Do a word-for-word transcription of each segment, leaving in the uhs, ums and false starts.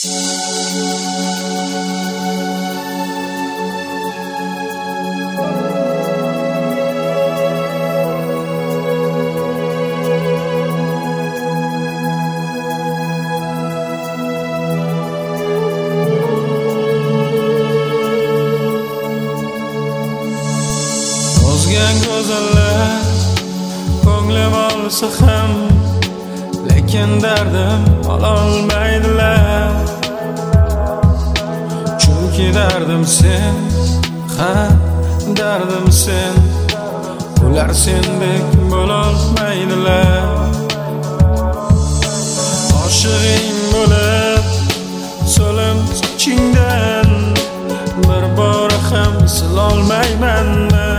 Go'zallar ko'nglim olsa ham, lekin dardim ololmaydilar. Chunki dardim sen, ha dardim sen, ular sendek bo'lolmaydilar. Oshig'ing bo'lib so'lim sochingdan bir bor ham silolmayman.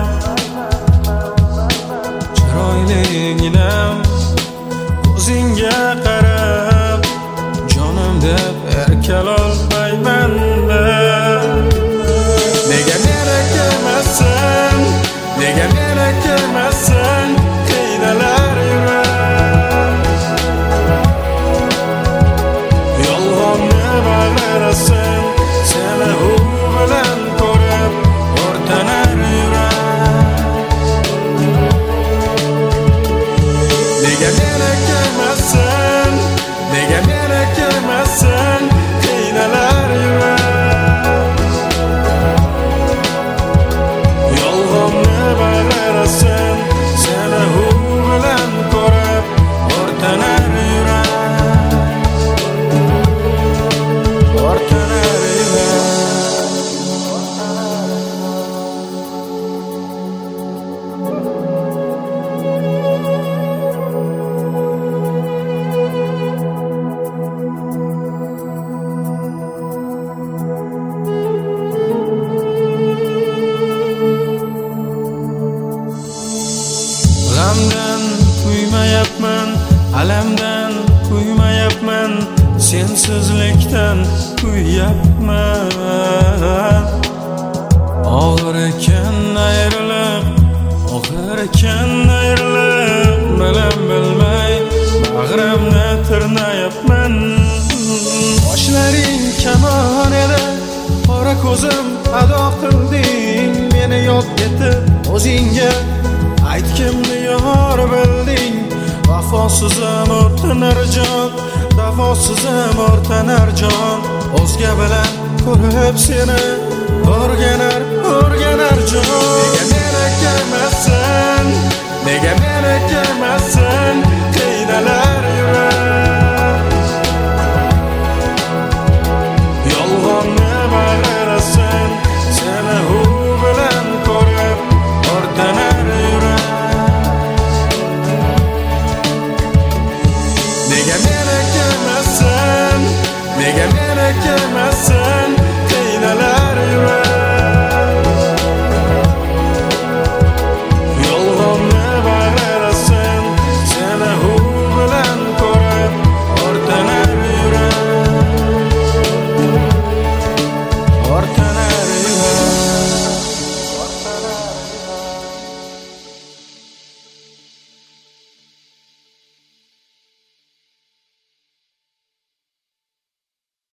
Chiroyliginam ko'zingga qarab jonim deb erkalolmayman. Nega meni kelmassan, nega meni kelmassan, qiynalar yurar. Yolg'onni bag'rirasan, seni u bilan ko'rib o'rtanar yurar. Nega meni kelmassan, nega meni kelmassan, qiynalar yurar. Yolg'onni bag'rirasan, seni u bilan ko'rib o'rtanar yurar. O'rtanar yurar. G'amdan kuymayapman, alamdan kuymayapman, sensizlikdan kuyapman. Og'ir ekan ayriliq, og'ir ekan ayriliq, bilan bilmay bag'rimni tirnayapman. Qoshlaring kamon edi, qora ko'zim ado qilding, meni yod etib o'zingga aytgimni yor bilding. Vafosizim o'rtanar jon, dafosizim o'rtanar jon. O'zga bilan ko'rib seni o'rganar, o'rganar jon. Nega meni kelmassan, nega meni kelmassan, qiynalar yurar. Yolg'onni bag'rirasan, seni u bilan ko'rib o'rtanar yurar. Nega meni kelmassan, nega meni kelmassan,